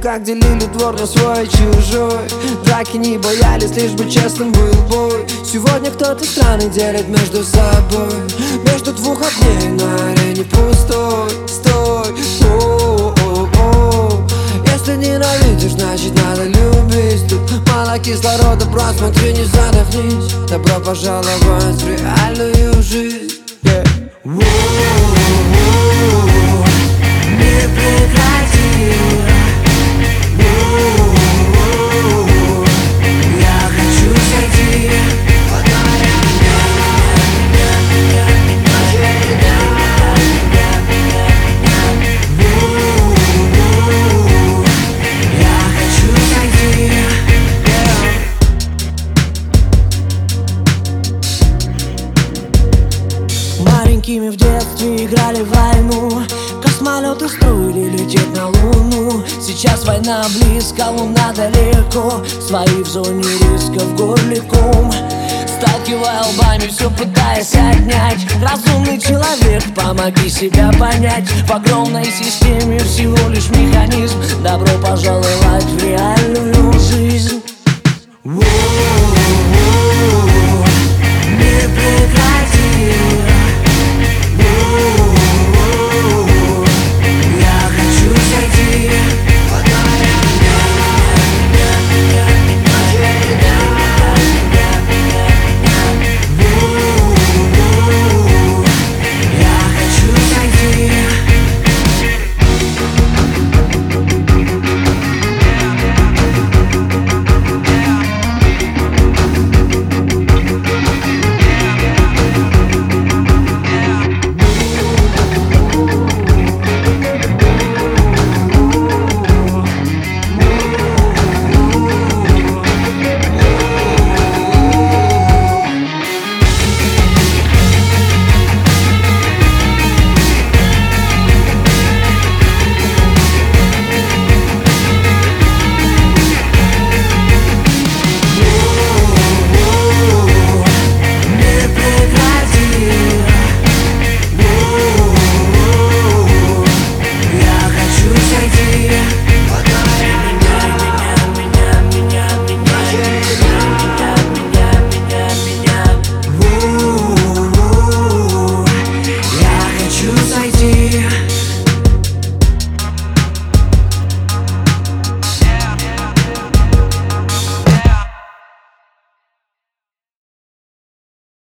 как делили двор на свой и чужой. Драки не боялись, лишь бы честным был бой. Сегодня кто-то страны делит между собой. Между двух огней на арене пустой. Стой, о-о-о. Если ненавидишь, значит надо любить. Тут мало кислорода, брат, смотри, не задохнись. Добро пожаловать в реальную жизнь. Не прекрати. Я хочу сойти. Я хочу сойти. Маленькими в детстве играли в войну. Космолеты строили лететь на Луну. Сейчас война близко, Луна далеко. Свои в зоне риска в горле ком. Сталкивая лбами, все пытаясь отнять. Разумный человек, помоги себя понять. В огромной системе всего лишь механизм. Добро пожаловать в реальную жизнь.